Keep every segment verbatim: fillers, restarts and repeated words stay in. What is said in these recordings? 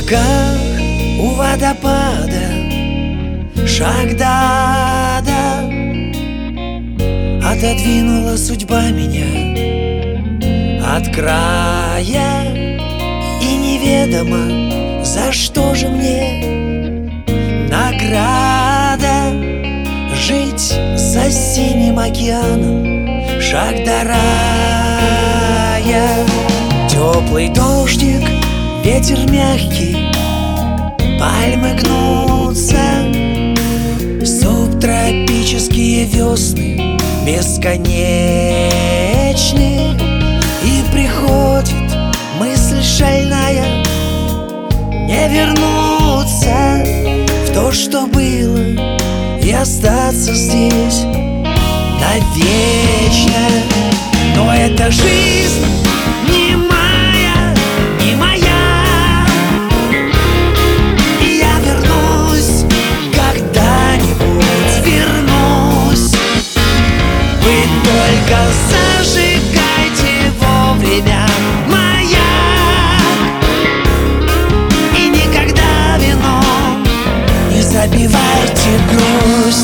как у водопада, шаг до ада. Отодвинула судьба меня от края, и неведомо, за что же мне награда. Жить за синим океаном, шаг до рая. Теплый дождик, ветер мягкий, пальмы гнутся. Субтропические весны бесконечны. И приходит мысль шальная: не вернуться в то, что было, и остаться здесь навечно. Но эта жизнь не моя, не моя, и я вернусь, когда-нибудь вернусь. Вы только зажигайте вовремя маяк, и никогда вином не забивайте грусть.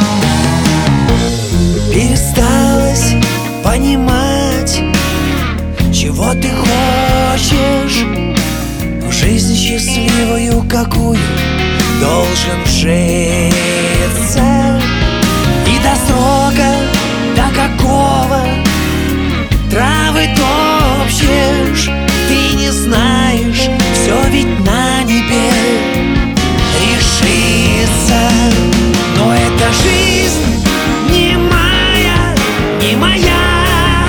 Пересталось понимать, чего ты хочешь. В жизнь счастливую, какую должен житься. И до срока, до какого травы топчешь, ты не знаешь, все ведь на небе решится. Но эта жизнь не моя, не моя,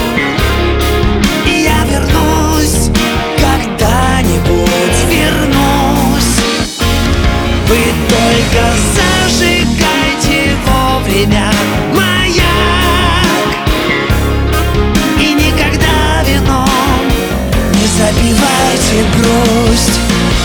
и я вернусь, когда-нибудь вернусь. Вы только зажигайте вовремя маяк, и никогда вином не забивайте грусть.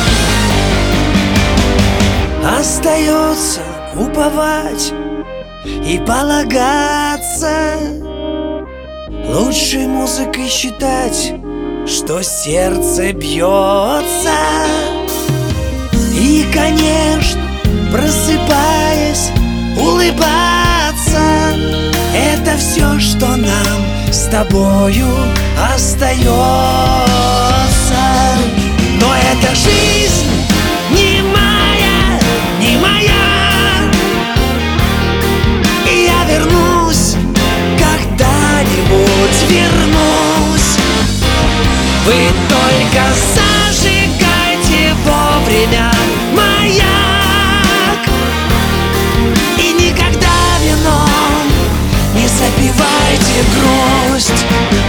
Остается уповать и полагаться, лучшей музыкой считать, что сердце бьется. И, конечно, просыпаясь, улыбаться. Это все, что нам с тобою остается. Но эта жизнь не моя, не моя, и я вернусь, когда-нибудь вернусь. Вы только зажигайте вовремя маяк, и никогда вином не запивайте грусть.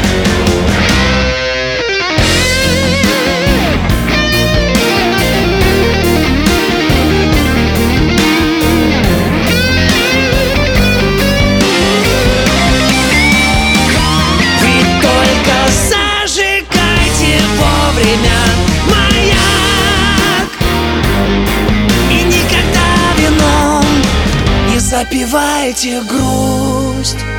Маяк, и никогда вином не запивайте грусть.